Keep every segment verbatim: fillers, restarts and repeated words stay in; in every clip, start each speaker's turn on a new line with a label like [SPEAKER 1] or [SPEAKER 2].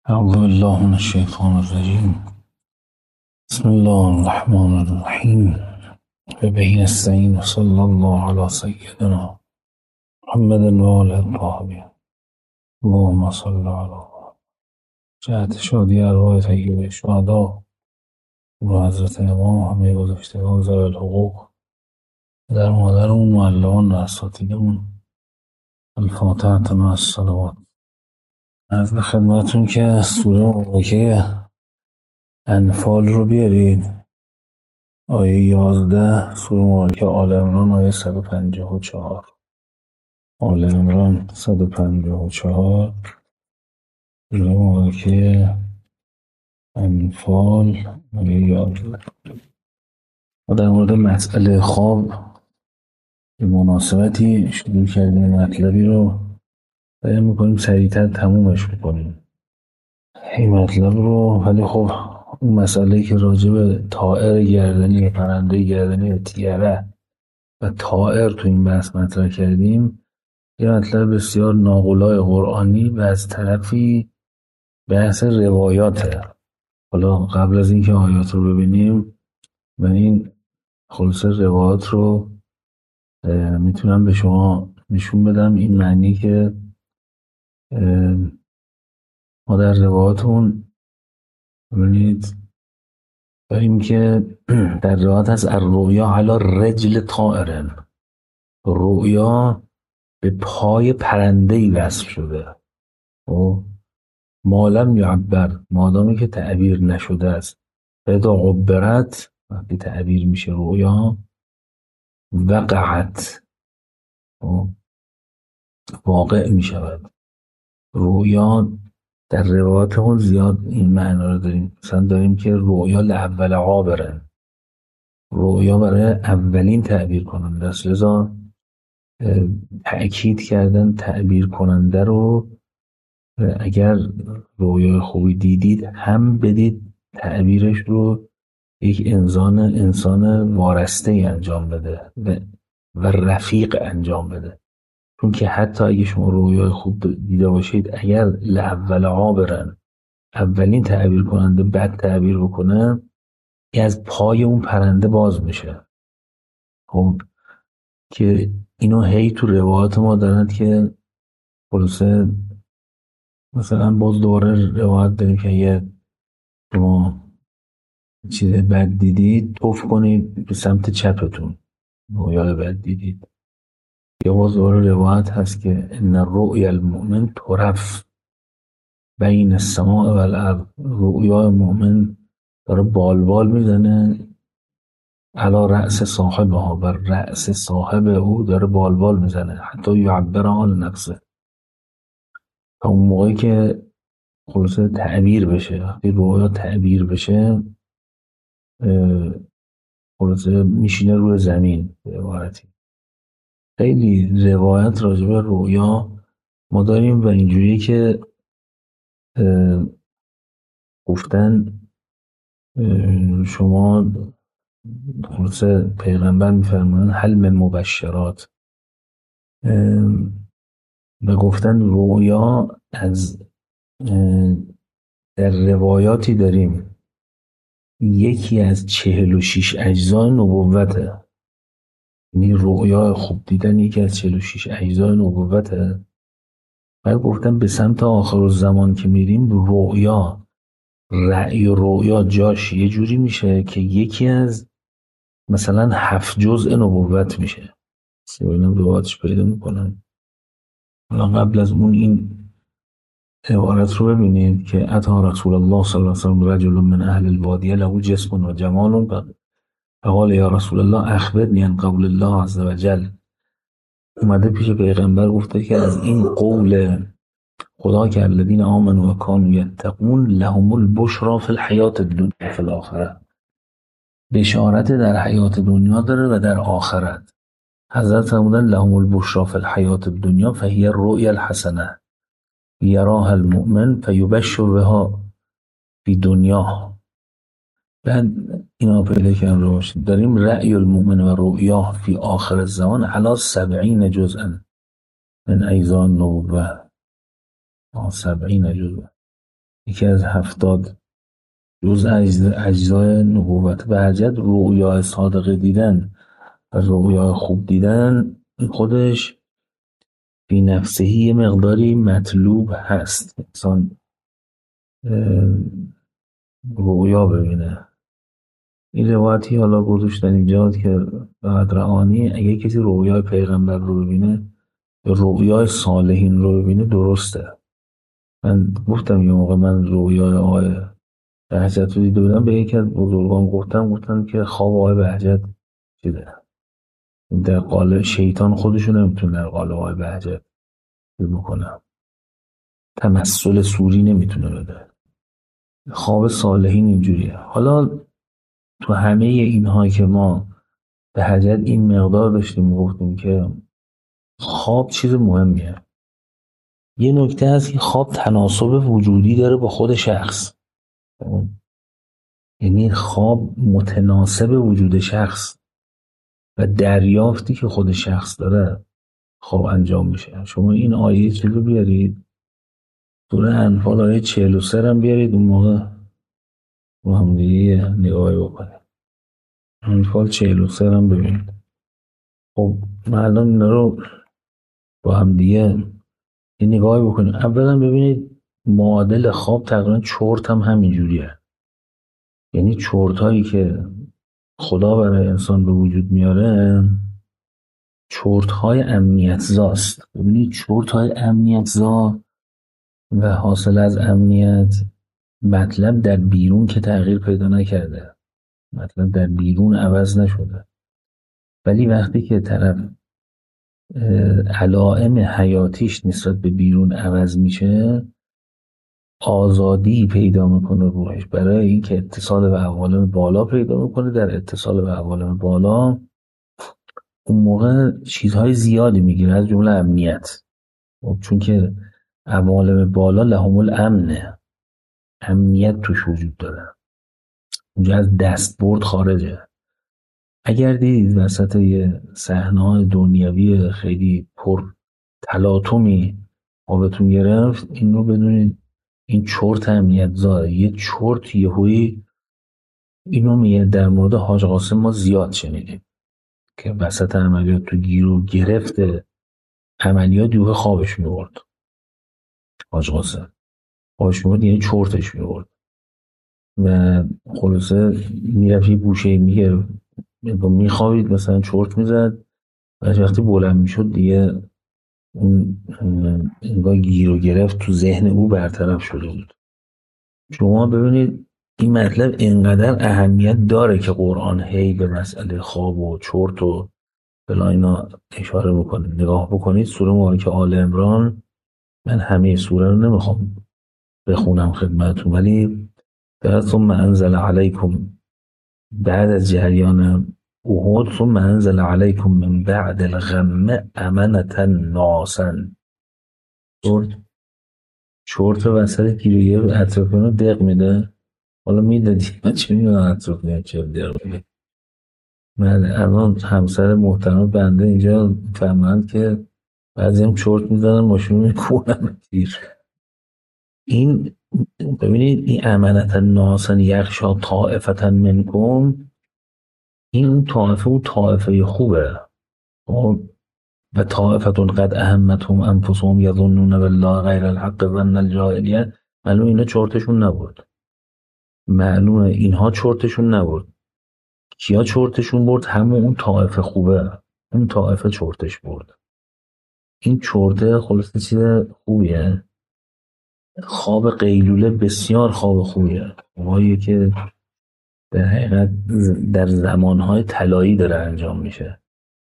[SPEAKER 1] أعوذ بالله من الشيطان الرجيم. بسم الله الرحمن الرحيم. وبه نستعين، صلى الله على سيدنا محمد وآله الطاهرين. اللهم صل على جهت شادی ارواح طیبه شهدا و حضرت امام همه گذشتگان ذوی الحقوق، در مادرمون، معلمان و اساتیدمون. الفاتحة مع الصلوات. عرض به خدمتتون که سوره مبارکه انفال رو بیارید. آیه یازده، سوره مبارکه آل عمران، آیه صد و پنجاه و چهار. آل عمران صد و پنجاه و چهار، سوره مبارکه انفال آیه یازده. ما در مورد مسئله خواب به مناسبتی شروع کردیم، مطلبی رو بیان میکنیم، سریعتر تمومش میکنیم این مطلب رو. ولی خب اون مسئله که راجع به طائر گردنی، پرنده گردنی، تیره و طائر تو این بحث مطرح کردیم، یه مطلب بسیار ناقلای قرآنی و از طرفی بحث روایاته. حالا قبل از اینکه آیات رو ببینیم و این خلاصه روایات رو میتونم به شما نشون بدم، این معنی که ما در روایاتمون ببینید داریم که در روایت هست الرؤیا علی رجل طائر، رؤیا به پای پرنده‌ای وصف شده. و مالم یعبر، مادامی که تعبیر نشده است. فاذا عبرت، وقتی تعبیر میشه رؤیا، وقعت، واقع میشود. رؤیا در روایاتمون زیاد این معنا رو داریم. مثلا داریم که رؤیا لاول عابره، رؤیا برای اولین تعبیر کننده است. لذا تأکید کردن تعبیر کننده رو، اگر رؤیا خوبی دیدید هم بدید تعبیرش رو یک انسان انسان وارسته انجام بده و, و رفیق انجام بده. چون که حتی اگه شما رؤیا خوب دیده باشید، اگر لاول عابرن، اولین تعبیر کننده بد تعبیر بکنه، از پای اون پرنده باز میشه. خب که اینو هی تو روایات ما دارند که خلاصه مثلا باز دوباره روایت داریم که یه شما چیز بد دیدید، توف کنید به سمت چپتون، رؤیا بد دیدید. یا باز دوباره روایت هست که ان الرؤیا المؤمن طرف بین السماء و الارض، رؤیا مؤمن داره بالبال میزنه علی رأس صاحبه ها، بر رأس صاحب او داره بالبال میزنه، حتی یعبر عن نفسه. تا اون موقعی که خلاصه تعبیر بشه، وقتی رؤیا تعبیر بشه خلاصه میشینه روی زمین. به عبارتی خیلی روایت راجع به رؤیا ما داریم و اینجوریه که گفتن شما خلاصه پیغمبر میفرمایند حل من مبشرات، و گفتن رؤیا از در روایاتی داریم یکی از چهل و شیش اجزای نبوته. یعنی رؤیا خوب دیدن یکی از چهل و شیش اجزای نبوته. و گفتن به سمت آخر الزمان که میریم، رؤیا، رأی و رؤیا جاش یه جوری میشه که یکی از مثلا هفت جزء نبوت میشه. سیباییم روایاتش پیدا میکنن. حالا قبل از اون این عبارت رو ببینید که اتی رسول الله صلی الله علیه وسلم رجل من اهل الوادیه له جسم و جمال، فقال یا رسول الله اخبرنی عن قول الله عز وجل. اومده پیش پیغمبر گفته که از این قول خدا که الذین آمنوا و کانوا یتقون لهم البشری فی الحیات الدنیا و فی الاخره، بشارت در حیات دنیا داره و در آخرت. حضرت فرمودن لهم البشری فی الحیات الدنیا فهی الرؤیا الحسنه یراها المؤمن فیبشر بها فی دنیا. بعد اینا پیدا کردن رو باشید. داریم رأی المؤمن و رؤیا فی آخر الزمان علی سبعین جزءا من اجزاء النبوه، سبعین جزء. یکی از هفتاد جز اجز- اجزای نبوت بهجت رؤیا صادقه دیدن و رؤیا خوب دیدن، این خودش فی نفسه یه مقداری مطلوب هست. انسان اه، رؤیا ببینه. این روایتی حالا گذاشتن اینجا که بعد رعانی اگه کسی رؤیای پیغمبر رو ببینه یا رؤیای صالحین رو ببینه درسته. من گفتم یه موقع من رؤیای آقای بهجت رو دیده بودم، به یکی از بزرگان گفتم گفتم که خواب آقای بهجت چیده در قالب شیطان خودشو نمیتونه در قالب آقای بهجت بکنه، تمثل سوری نمیتونه بده. خواب صالحین اینجوریه. حالا تو همه اینها که ما به حجت این مقدار داشتیم گفتیم که خواب چیز مهمیه. یه نکته هست که خواب تناسب وجودی داره با خود شخص، یعنی خواب متناسب وجود شخص و دریافتی که خود شخص داره خواب انجام میشه. شما این آیه چیز رو بیارید، سوره انفال آیه چهل و سه هم بیارید، اون موقع با هم دیگه نگاهی بکنید. انفال چهل و سه هم ببینید. خب من الان اینا رو با هم دیگه یه نگاهی بکنید. اولا ببینید معادل خواب تقریبا چرت هم همین جوریه، یعنی چرت هایی که خدا برای انسان به وجود میاره چرت های امنیت زاست. ببینید چرت های امنیت زا و حاصل از امنیت مطلب در بیرون که تغییر پیدا نکرده، مطلب در بیرون عوض نشده، ولی وقتی که طرف علائم حیاتیش نسبت به بیرون عوض میشه آزادی پیدا میکنه روحش برای اینکه اتصال به عوالم بالا پیدا میکنه. در اتصال به عوالم بالا اون موقع چیزهای زیادی میگیره از جمله امنیت. خب چون که عوالم بالا لهم الامنه، امنیت توش وجود داره، اونجا از دستبرد خارجه. اگر دیدید وسط یه صحنه‌های دنیوی خیلی پر تلاطمی آبتون گرفت، این رو بدونید این چرت امنیت زاره. یه چرت یهویی اینو میگه. در مورد حاج قاسم ما زیاد شنیدیم که وسط عملیات تو گیرو گرفته عملیات یوه خوابش میورد. حاج قاسم خوابش میورد یعنی چرتش میورد و خلاصه میرفت یه گوشه میگرفت میخوابید مثلا چرت میزد و وقتی بلند میشد دیگه اون انگاه گیر و گرفت تو ذهن او برطرف شده بود. شما ببینید این مطلب اینقدر اهمیت داره که قرآن هی به مسئله خواب و چرت و فلان اینا اشاره میکنه. نگاه بکنید سوره مبارکه آل عمران، من همه سوره رو نمیخوام بخونم خدمتتون، ولی در ثم انزل علیکم بعد از جریان احد ثم انزل علیکم من بعد الغم امنة نعاسا. چرت چرت وسط گیرویه رو اطرافیان رو دق میده. حالا میدادی من چه میدونم اطرافیان چه دق میده. من الان همسر محترم بنده اینجا فهمند که بعضی هم چرت میزنن ماشین میکنن تیر. این ببینید این امنة نعاسا یغشی طائفة منکم، این طائفه و طائفه خوبه و طائفة قد اهمتهم انفسهم یظنون بالله غیر الحق ظن الجاهلیه. معلوم اینا چرتشون نبرد، معلومه اینها چرتشون نبرد. کیا چرتشون برد؟ همون اون طائفه خوبه، اون طائفه چرتش برد. این چرته خلاصه چیز خوبیه. خواب قیلوله بسیار خواب خوبیه، خوابیه که در حقیقت در زمانهای طلایی داره انجام میشه.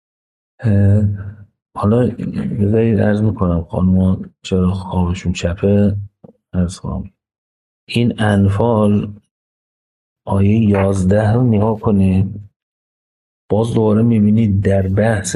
[SPEAKER 1] حالا بذارید عرض میکنم خانوما چرا خوابشون چپه. عرض کنم این انفال آیه یازده رو نگاه کنید، باز دوباره میبینید در بحث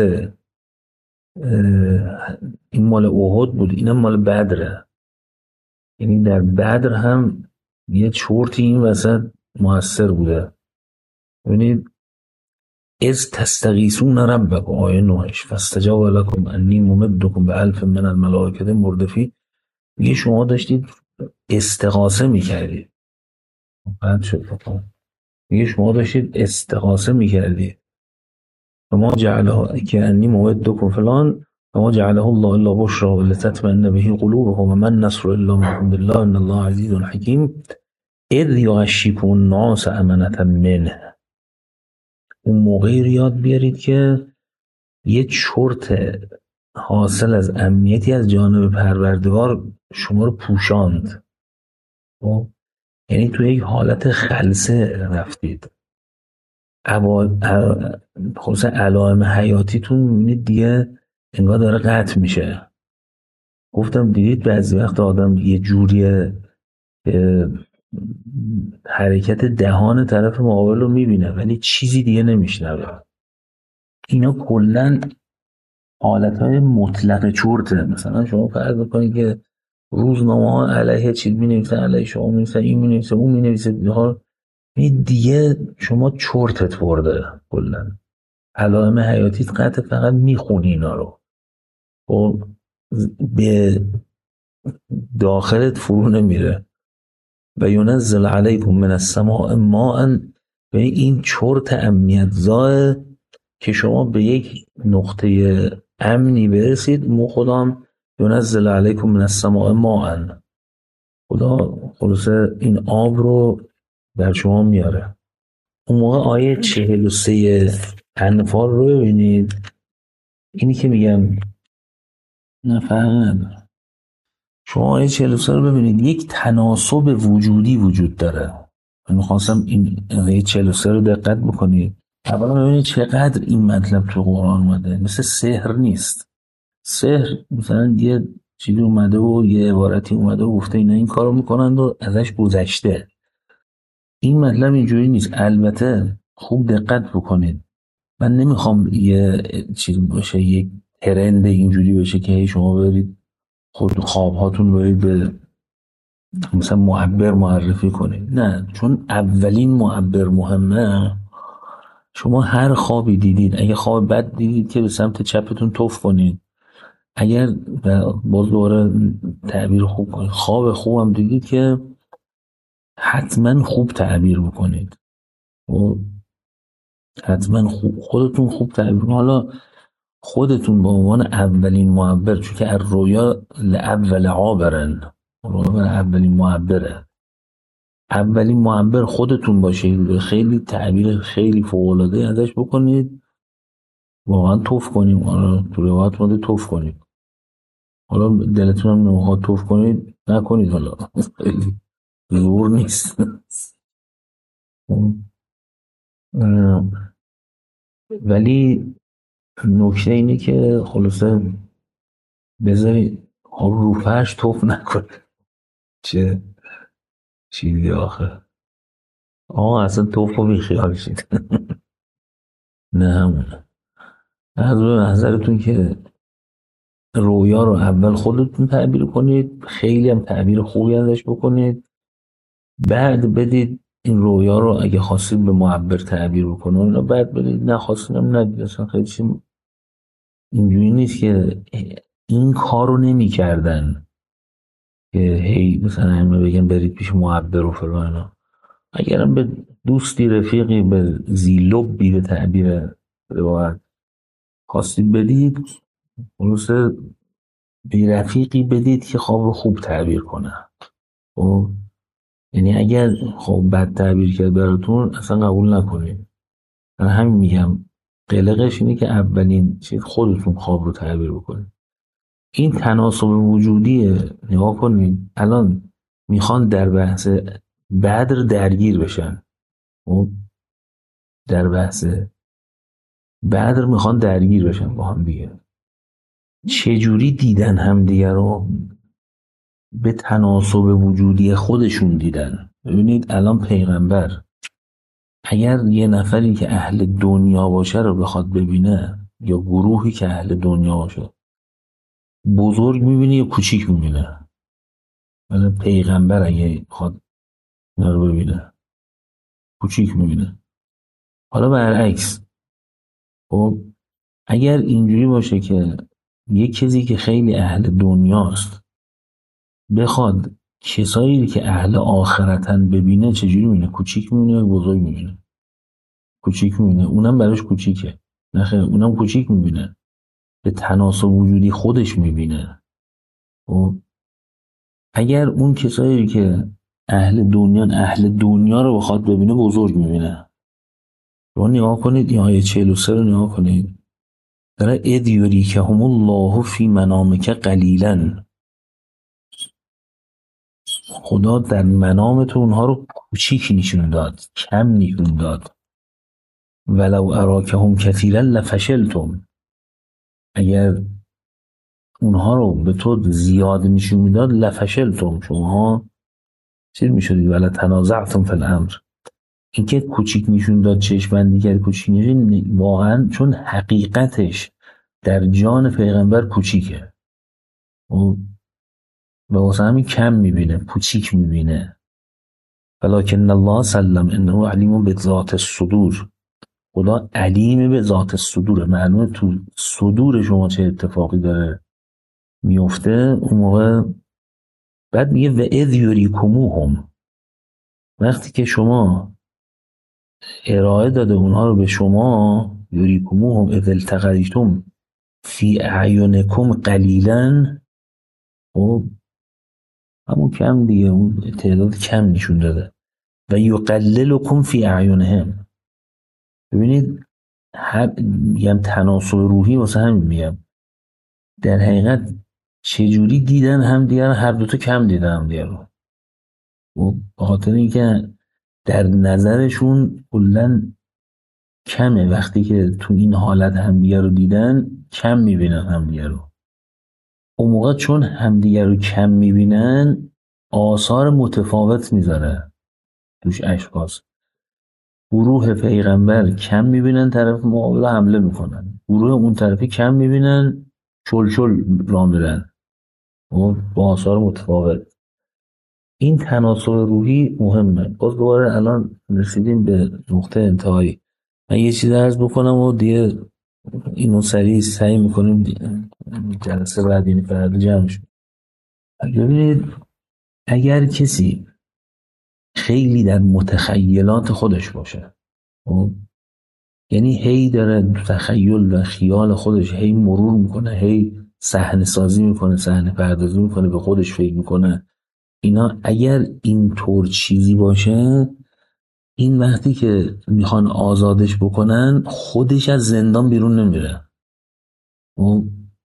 [SPEAKER 1] این مال احد بود، اینم مال بدره. یعنی در بدر هم یه چرتی این وسط موثر بوده. ببینید از تستغیثون ربکم آیه نهش فاستجاب لکم انی ممدکم به الف من الملائکه مردفین. میگه شما داشتید استغاثه میکردید. بعد شد بکن میگه شما داشتید استغاثه میکردید. و ما جعله که انی موعدکم فلان و ما جعله الله الا بشرى ولتطمئن به قلوبكم و من نصر الا من عند الله ان الله عزیز حکیم اذ یغشیکم الناس امنة منه. اون موقعی رو یاد بیارید که یه چرت حاصل از امنیتی از جانب پروردگار شما رو پوشاند. یعنی توی یک حالت خلسه رفتید. خصوصا علائم حیاتیتون میبینید دیگه انگار داره قطع میشه. گفتم دیدید بعضی وقت آدم یه جوری حرکت دهان طرف مقابل رو میبینه ولی چیزی دیگه نمیشنوه. اینا کلن حالتهای مطلق چرته. مثلا شما فرض بکنید که روزنامه ها علیه چیز می نویسن، علیه شما می نویسن، این می نویسه، اون می نویسه، این دیگه شما چرتت برده. کلن علائم حیاتیت قطع، فقط میخونی اینا رو و به داخلت فرو نمیره. و ینزل علیکم من السماء ماء. و این چرت امنیت زاه که شما به یک نقطه امنی برسید. مو خدام ینزل علیکم من السماء ماء، خدا خلاصه این آب رو در شما میاره. اون موقع آیه چهل و سه انفال رو ببینید. اینی که میگم نفهم شما آیه چهل و سه رو ببینید، یک تناسب وجودی وجود داره. من میخواستم این آیه چهل و سه رو دقت بکنید. اولا ببینید چقدر این مطلب تو قرآن اومده. مثل سحر نیست. سحر مثلا یه چیزی اومده و یه عبارتی اومده و گفته اینا این کارو میکنند و ازش گذشته. این مطلب اینجوری نیست. البته خوب دقت بکنید، من نمیخوام یه چیز باشه، یک ترند اینجوری بشه که شما برید خود خواب هاتون برید به مثلا معبر معرفی کنید. نه، چون اولین معبر مهمه. شما هر خوابی دیدید، اگه خواب بد دیدید که به سمت چپتون توف کنید. اگر باز دوباره تعبیر خوب کنید، خواب خوبم دیدید که حتما خوب تعبیر بکنید و حتما خوب خودتون خوب تعبیر کنید. حالا خودتون به عنوان اولین معبر، چون که از رویا لاول عابرن، رویا اولین معبره، اولین معبر خودتون باشید. خیلی تعبیر خیلی فوق‌العاده ازش بکنید، واقعا توف کنیم. حالا تو روایت ماده توف کنید. حالا دلتون هم نمیخواد توف کنید نکنید، حالا زور نیست. ولی نکته اینه که خلاصه بذارید رو فرش توف نکنید. چه چیزی آخه آقا اصلا توف رو بیخیال شید. نه همونه. از روی نظرتون که رویا رو اول خودتون تعبیر کنید، خیلی هم تعبیر خوبی ازش بکنید، بعد بدید این رویا رو اگه خواستید به معبر تعبیر بکنید، بعد بدید، نه خواستید هم ندید. اصلا خیلی چی اینجوری نیست که این کار رو نمی کردن که هی مثلا همه بگن برید پیش معبر و فلان. اگرم به دوستی رفیقی به زیلوبی به تعبیر روایت خواستید بدید، خلاصه به رفیقی بدید که خواب رو خوب تعبیر کنه. خب یعنی اگر خواب بد تعبیر کرد براتون اصلا قبول نکنید. من همین میگم قلقش اینه که اولین چیز خودتون خواب رو تعبیر بکنید. این تناسب وجودیه. نگاه کنید الان میخوان در بحث بدر درگیر بشن. خب در بحث بدر میخوان درگیر بشن با هم دیگه. چجوری دیدن هم دیگه رو؟ به تناسب وجودی خودشون دیدن. ببینید الان پیغمبر اگر یه نفری که اهل دنیا باشه رو بخواد ببینه، یا گروهی که اهل دنیا باشه، بزرگ میبینه یا کوچیک میبینه؟ مثلا پیغمبر اگه بخواد اینا رو ببینه کوچیک میبینه. حالا برعکس، خب اگر اینجوری باشه که یک کسی که خیلی اهل دنیاست بخواد کسایی که اهل آخرتن ببینه چجوری میبینه؟ کوچیک میبینه، بزرگ میبینه؟ کوچیک میبینه. اونم براش کوچیکه. نه خیر، اونم کوچیک میبینه، به تناسب وجودی خودش میبینه. و اگر اون کسایی که اهل دنیا اهل دنیا رو بخواد ببینه، بزرگ میبینه. رو نگاه کنید، این آیه چهل و سه رو نگاه کنید، داره اذ یریکهم الله فی منامک قلیلا. خدا در منام تو اونها رو کوچیک نشون داد، کم نشون داد. ولو اراکهم کثیرا لفشلتم. اگر اونها رو به تو زیاد نشون میداد، لفشلتم، شما چیز میشدید، ولا تنازعتم فی الامر. اینکه کوچیک نشون داد، چشم دیگر کوچیک نشون، واقعا چون حقیقتش در جان پیغمبر کوچیکه و به واسه همین کم میبینه، کوچیک میبینه. ولکن الله سلم انه علیم به ذات الصدور. خدا علیم به ذات الصدور، معلومه تو صدور شما چه اتفاقی داره میفته اون موقع. بعد میگه و اذ یریکموهم، وقتی که شما ارائه داده اونها رو به شما، یریکموهم اذ التقیتم فی اعینکم قلیلا، و همون کم دیگه، اون تعداد کم نشون داده. و یقللکم فی اعینهم. ببینید، هر میگم تناسب روحی، واسه همین میگم در حقیقت چجوری دیدن هم دیگر، هر دوتا کم دیدن هم دیگر رو. و به خاطر اینکه در نظرشون کلن کمه، وقتی که تو این حالت همدیگه رو دیدن کم میبینن همدیگه رو. اون موقع چون همدیگه رو کم میبینن، آثار متفاوت میذاره توش اشخاص. گروه پیغمبر کم میبینن، طرف مقابل حمله میکنن. گروه اون طرفی کم میبینن، چل چل را میرن و با آثار متفاوت. این تناسب روحی مهمه. باز دوباره الان رسیدیم به نقطه انتهایی. من یه چیز عرض بکنم و دیگه اینو سریع سعی میکنیم جلسه بعد، یعنی فردا جمع شد. ببینید، اگر کسی خیلی در متخیلات خودش باشه، یعنی هی داره تخیل و خیال خودش هی مرور میکنه، هی صحنه سازی میکنه، صحنه پردازی میکنه، به خودش فکر میکنه، اینا اگر این طور چیزی باشه، این وقتی که میخوان آزادش بکنن، خودش از زندان بیرون نمیره. و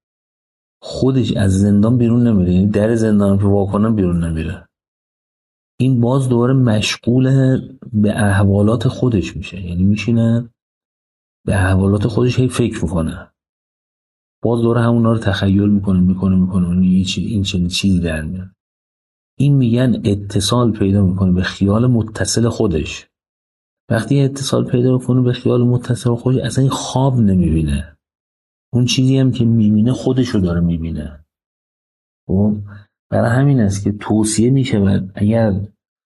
[SPEAKER 1] خودش از زندان بیرون نمیره، یعنی در زندان رو واکنن بیرون نمیره. این باز دوباره مشغول به احوالات خودش میشه، یعنی میشینه به احوالات خودش هی فکر میکنه، باز دوره همونا رو تخیل میکنه میکنه میکنه این چی این چه چیزی در میاد. این میگن اتصال پیدا میکنه به خیال متصل خودش. وقتی اتصال پیدا میکنه به خیال متصل خودش، اصلا این خواب نمیبینه، اون چیزی هم که میبینه خودش رو داره میبینه. و برای همین است که توصیه میشه و اگر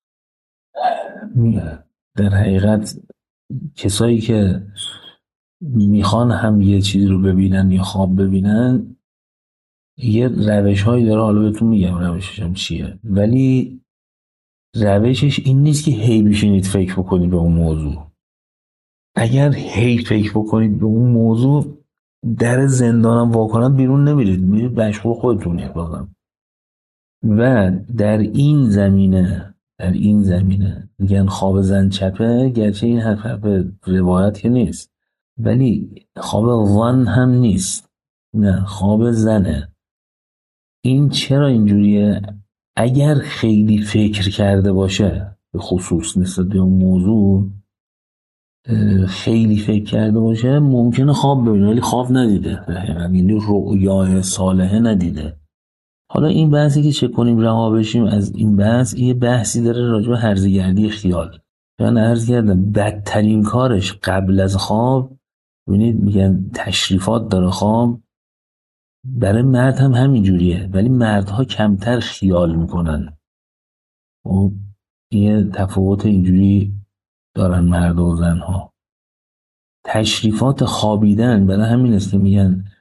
[SPEAKER 1] در حقیقت کسایی که میخوان هم یه چیزی رو ببینن یا خواب ببینن، یه روش هایی داره، حالا بهتون میگم روشش هم چیه، ولی روشش این نیست که هی بشینید فکر بکنید به اون موضوع. اگر هی فکر بکنید به اون موضوع، در زندانم واکنن بیرون نمیرید، میرید مشغول خودتونید بازم. و در این زمینه در این زمینه میگن خواب زن چپه، گرچه این حرف حرف روایت که نیست، ولی خواب ظن هم نیست، نه، خواب زنه. این چرا اینجوریه؟ اگر خیلی فکر کرده باشه، به خصوص نسبت به اون موضوع خیلی فکر کرده باشه، ممکنه خواب ببینه ولی خواب ندیده، یعنی رؤیای صالحه ندیده. حالا این بحثی که چه کنیم رها بشیم از این بحث، این بحثی داره راجع به هرزگردی خیال. من عرض کردم بدترین کارش قبل از خواب، ببینید میگن تشریفات داره خواب، برای مرد هم همین جوریه، ولی مردها کمتر خیال میکنن و یه تفاوت اینجوری دارن مرد و زنها. تشریفات خوابیدن برای همین است که میگن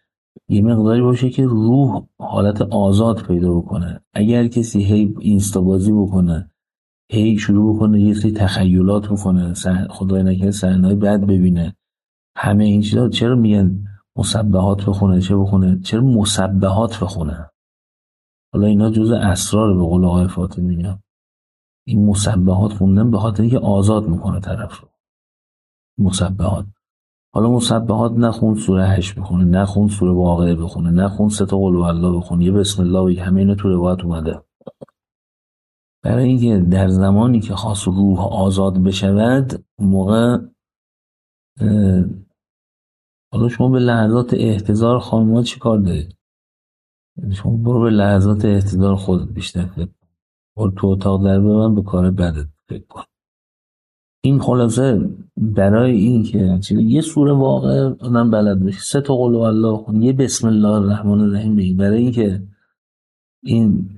[SPEAKER 1] یه مقداری باشه که روح حالت آزاد پیدا بکنه. اگر کسی هی اینستا بازی بکنه، هی شروع بکنه یه سری تخیلات بکنه، خدای نکنه صحنه‌های بد ببینه، همه این چیزا، چرا میگن مسبحات بخونه؟ چه بخونه؟ چرا مسبحات بخونه؟ حالا اینا جزء اسرار، به قول آقای فاطمی میگم این مسبحات خوندن به خاطر اینکه آزاد میکنه طرف رو. مسبحات، حالا مسبحات نخون سوره هشت بخونه، نخون سوره واقعه بخونه، نخون سه تا قل هوالله بخونه، یه بسم الله بگی، همه اینا تو روایت اومده. برای اینکه در زمانی که خاص روح آزاد بشود، موقع حالا شما به لحظات احتضار خانم‌ها چی کار دارید؟ شما برو به لحظات احتضار خودت بیشتر فکر کن، برو تو اتاق در من به کار بدت فکر کن. این خلاصه برای این که یه سوره واقع آدم بلد بشه، سه تا قل هوالله خون، یه بسم الله الرحمن الرحیم بگی، برای اینکه این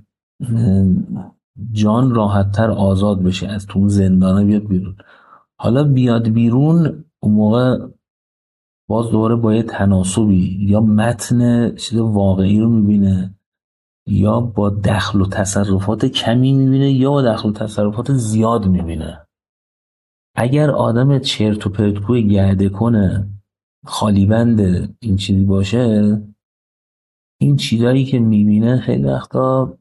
[SPEAKER 1] جان راحت‌تر آزاد بشه، از تو زندانه بیاد بیرون. حالا بیاد بیرون اون موقع باز دوباره با یه تناسبی، یا متن چیز واقعی رو میبینه، یا با دخل و تصرفات کمی میبینه، یا با دخل و تصرفات زیاد میبینه. اگر آدم چرت و پرتگوی گرده کنه، خالی بند این چیزی باشه، این چیزایی که میبینه خیلی وقتا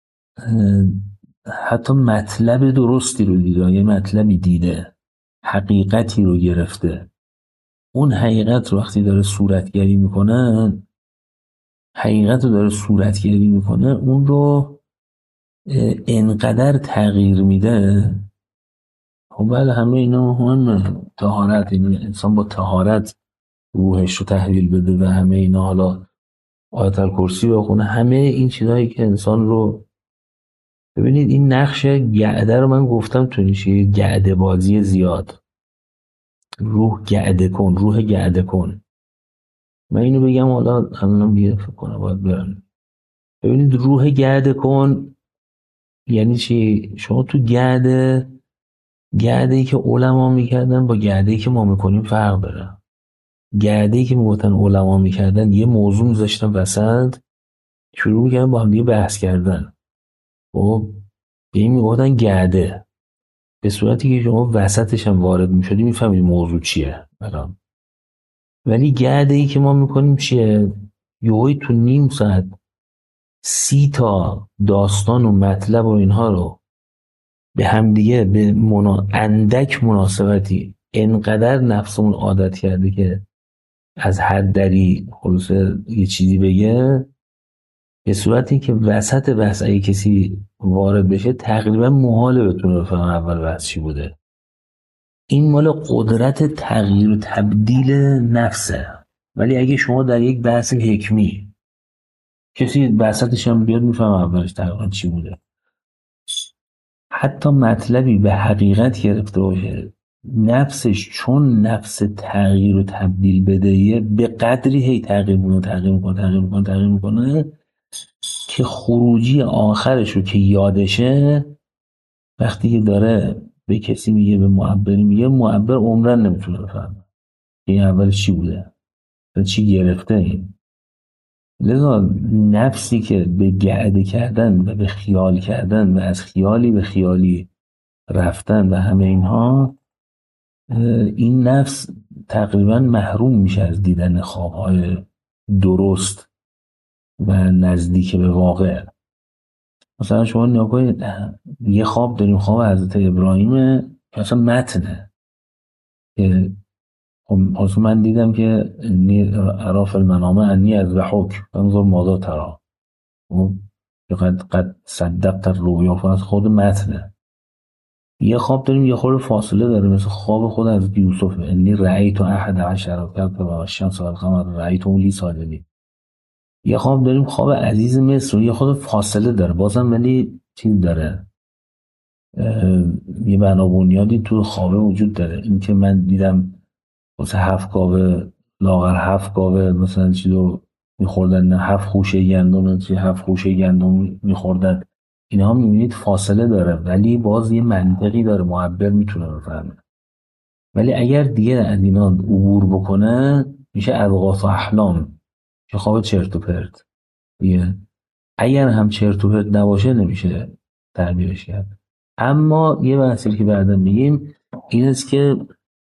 [SPEAKER 1] حتی مطلب درستی رو دیده، یه مطلبی دیده، حقیقتی رو گرفته، اون حقیقت رو وقتی داره صورتگری میکنه، حقیقت رو داره صورتگری میکنه اون رو انقدر تغییر میده. خب بله، همه اینا مهمه، طهارت، یعنی انسان با طهارت روحش رو تحویل بده و همه اینا، حالا آیت الکرسی بخونه، همه این چیزهایی که انسان رو، ببینید این نقش گعده رو من گفتم تو نیشه گعده بازی زیاد، روح گعده کن، روح گعده کن. من اینو بگم حالا الان بیه فکر کنم باید برم. ببینید روح گعده کن یعنی چی؟ شما تو گعده، گعده ای که علما میکردن با گعده ای که ما میکنیم فرق داره. گعده ای که میگفتن علما میکردن، یه موضوع میذاشتن وسط، شروع میکردن با هم دیگه بحث کردن، خب به این میگفتن گعده، به صورتی که شما وسطش هم وارد میشدی میفهمید موضوع چیه برام. ولی گعده ای که ما میکنیم چیه؟ یوهی تو نیم ساعت سی تا داستان و مطلب و اینها رو به همدیگه به منا... اندک مناسبتی انقدر نفسمون عادت کرده که از هر دری خلاصه یه چیزی بگه، به صورتی که وسط بحث اگه کسی وارد بشه تقریبا محاله بتونه بفهم اول بحث چی بوده. این مال قدرت تغییر و تبدیل نفسه. ولی اگه شما در یک بحث حکمی کسی وسطش هم بیاد میفهم اولش تقریبا چی بوده، حتی مطلبی به حقیقت گرفته باشه، نفسش چون نفس تغییر و تبدیل بدهیه، به قدری هی تغییر میکنه تغییر میکنه تغییر میکنه تغییر میکنه که خروجی آخرش رو که یادشه، وقتی که داره به کسی میگه، به معبری میگه، معبر عمرن نمیتونه بفهمه این اولش چی بوده و چی گرفته. این لذا نفسی که به گعده کردن و به خیال کردن و از خیالی به خیالی رفتن و همه اینها، این نفس تقریبا محروم میشه از دیدن خوابهای درست و نزدیک به واقع. مثلا شما نگاه کنید، یه خواب داریم، خواب حضرت ابراهیم که اصلا متنه، که خب من دیدم که انی اراف المنامه انی از وحوک انظر ماذا ترا، قد قد صدقت الرؤیا، از خود متنه. یه خواب داریم یه خورده فاصله داره، مثل خواب خود از یوسف، انی رأیت احد عشر کوکبا و الشمس والقمر رأیتهم لی ساجدین. یه خواب داریم خواب عزیز مصر، یه خود فاصله داره بازم، ولی چیز داره، یه بنا بنیادی تو خوابه وجود داره. این که من دیدم واسه هفت گاوه لاغر هفت گاوه مثلا چی رو میخوردن، نه هفت خوشه گندم، چی هفت خوشه گندم میخوردن، اینا هم میبینید فاصله داره، ولی باز یه منطقی داره، معبر میتونه بفهمه. ولی اگر دیگه از اینا عبور بکنه میشه اضغاث احلام، که خواب چرت و پرت دیگه. اگر هم چرت و پرت نباشه نمیشه تعبیرش کرد. اما یه بحثی که بعدا میگیم این است که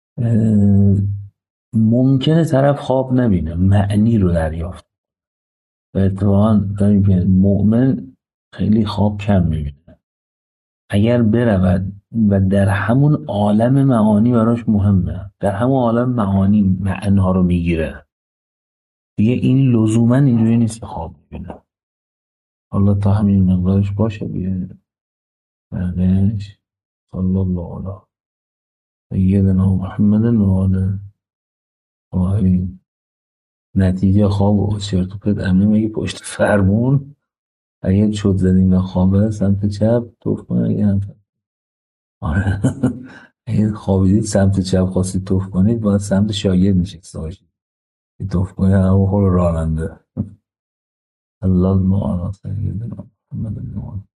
[SPEAKER 1] ممکنه طرف خواب نبینه، معنی رو دریافت. و اتفاقا داریم که مؤمن خیلی خواب کم میبینه. اگر برود و در همون عالم معانی براش مهمه، در همون عالم معانی معناها رو میگیره، دیگه این لزوما اینجوری نیست که خواب میبینه. حالا تا همین مقدارش باشه دیگه. بعدش صلی الله علیه سیدنا محمد و آله آمین. نتیجه خواب و چرت و پرت امنه مگه پشت فرمون؟ اگه شد زدیم و خوابه سمت چپ توف کنه. اگه هم آره اگه خوابیدید سمت چپ خواستید توف کنید باید سمت شاگرد نشسته باشید که توف کنید همه خور راننده. الله المعالی سیدنا محمد